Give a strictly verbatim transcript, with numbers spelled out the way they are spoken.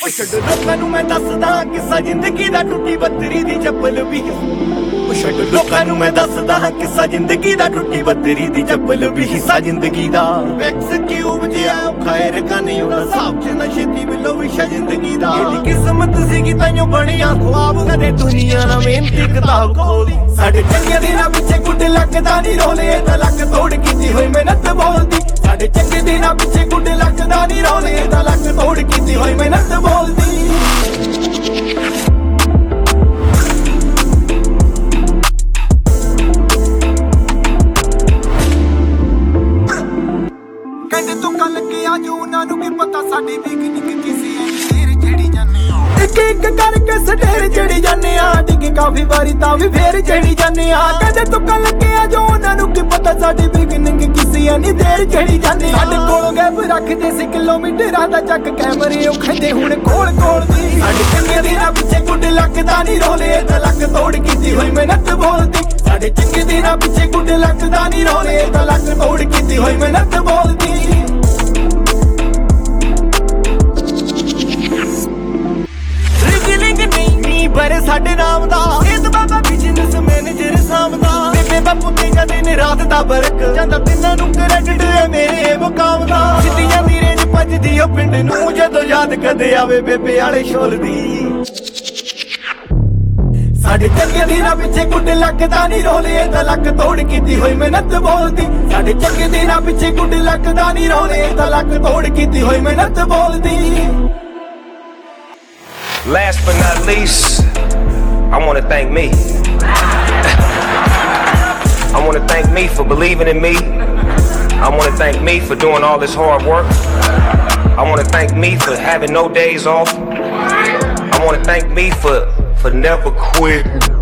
ਛੱਡ ਲੋਕਾਂ ਨੂੰ ਮੈਂ ਦੱਸਦਾ ਕਿੱਸਾ ਜ਼ਿੰਦਗੀ ਦਾ ਟੁੱਟੀ ਬੱਤਰੀ ਦੀ ਚੱਪਲ ਵੀ ਛੱਡ ਲੋਕਾਂ ਨੂੰ ਮੈਂ ਦੱਸਦਾ ਕਿੱਸਾ ਜ਼ਿੰਦਗੀ ਦਾ ਟੁੱਟੀ ਬੱਤਰੀ ਦੀ ਚੱਪਲ ਵੀ ਹਿੱਸਾ ਜ਼ਿੰਦਗੀ ਦਾ ਵੈਕਸ ਕਿਉਂ ਜਿਆ ਖੈਰ ਕਾਨੀ ਉਹਦਾ ਸਾਬ ਚ ਨਾ ਛੇਤੀ ਮਿਲੋ ਵਿਸ਼ਾ ਜ਼ਿੰਦਗੀ ਦਾ ਇਹਦੀ ਕਿਸਮਤ ਸੀਗੀ ਤੈਨੂੰ ਬਣਿਆ ਖੁਆਬ ਕਦੇ ਦੁਨੀਆ ਨਾ ਮਿਹਨਤੀ ਕਿਤਾਬ ਖੋਲੀ ਸਾਡੇ ਚੰਗੇ ਦਿਨਾਂ ਪਿੱਛੇ ਗੁੱਡ ਲੱਗਦਾ ਨਹੀਂ ਰੋਲੇ ਤਾਂ ਲੱਕ ਤੋੜ ਕੀਤੀ ਹੋਈ ਮਿਹਨਤ ਬੋਲਦੀ ਸਾਡੇ ਚੰਗੇ ਦਿਨਾਂ ਪਿੱਛੇ ਗੁੱਡ ਲੱਗਦਾ ਨਹੀਂ ਰੋਲੇ ਤਾਂ ਲੱਕ ਤੋੜ ਕੀਤੀ ਹੋਈ ਮਿਹਨਤ ਬੋਲਦੀ ਸਾਡੀ ਪਿਕਨਿਕ ਕਿਸੇ ਫੇਰ ਜਿਹੜੀ ਜਾਂਦੇ ਆ ਇੱਕ ਇੱਕ ਕਰਕੇ ਸਟੇਰ ਜਿਹੜੀ ਜਾਂਦੇ ਆ ਡਿੱਗੇ ਕਾਫੀ ਵਾਰੀ ਤਾਂ ਵੀ ਫੇਰ ਜਿਹੜੀ ਜਾਂਦੇ ਆ ਕਹਿੰਦੇ ਤੁੱਕਾ ਲੱਗਿਆ ਜੋ ਉਹਨਾਂ ਨੂੰ ਕੀ ਪਤਾ ਸਾਡੀ ਪਿਕਨਿਕ ਕਿਸੇ ਨਹੀਂ ਦੇਰ ਜਿਹੜੀ ਜਾਂਦੇ ਸਾਡੇ ਕੋਲ ਗੈਪ ਰੱਖਦੇ ਸੀ ਕਿਲੋਮੀਟਰਾਂ ਦਾ ਚੱਕ ਕੈਮਰੇ ਉਹ ਖੰਦੇ ਹੁਣ ਕੋਲ ਕੋਲ ਦੀ ਸਾਡੇ ਚੰਗੇ ਦਿਨਾਂ ਪਿੱਛੇ ਗੁੱਡ ਲੱਗਦਾ ਨਹੀਂ ਰੋਲੇ ਤਾਂ ਲੱਕ ਤੋੜ ਕੀਤੀ ਹੋਈ ਮਿਹਨਤ ਬੋਲਦੀ ਸਾਡੇ ਚੰਗੇ ਦਿਨਾਂ ਪਿੱਛੇ ਗੁੱਡ ਲੱਗਦਾ ਨਹੀਂ ਰੋਲੇ ਤਾਂ ਲੱਕ ਤੋੜ ਕੀਤੀ ਹੋਈ ਮਿਹਨਤ ਬੋਲਦੀ ਬਰੇ ਸਾਡੇ ਨਾਮ ਦਾ ਇਹ ਬਾਬਾ ਬਿਜ਼ਨਸ ਮੈਨੇਜਰ ਸਾਹਮਣਾ ਬੇਬੇ ਬਾਪੂ ਤੇ ਜਦੇ ਨੇ ਰਾਤ ਦਾ ਬਰਕ ਜਾਂਦਾ ਤਿੰਨਾਂ ਨੂੰ ਕ੍ਰੈਡਿਟ ਹੈ ਮੇਰੇ ਮੁਕਾਮ ਦਾ ਸਿੱਧੀਆਂ ਦੀ ਰੇਂਜ ਭੱਜਦੀ ਉਹ ਪਿੰਡ ਨੂੰ ਜਦੋਂ ਯਾਦ ਕਦੇ ਆਵੇ ਬੇਬੇ ਵਾਲੇ ਸ਼ੋਲ ਦੀ ਸਾਡੇ ਚੰਗੇ ਦਿਨਾਂ ਪਿੱਛੇ ਗੁੱਡ ਲੱਗਦਾ ਨਹੀਂ ਰੋਲੇ ਤਾਂ ਲੱਕ ਤੋੜ ਕੀਤੀ ਹੋਈ ਮਿਹਨਤ ਬੋਲਦੀ ਸਾਡੇ ਚੰਗੇ ਦਿਨਾਂ ਪਿੱਛੇ ਗੁੱਡ ਲੱਗਦਾ ਨਹੀਂ ਰੋਲੇ ਤਾਂ ਲੱਕ ਤੋੜ ਕੀਤੀ ਹੋਈ ਮਿਹਨਤ ਬੋਲਦੀ Last but not least, I want to thank me. I want to thank me for believing in me. I want to thank me for doing all this hard work. I want to thank me for having no days off. I want to thank me for, for never quit.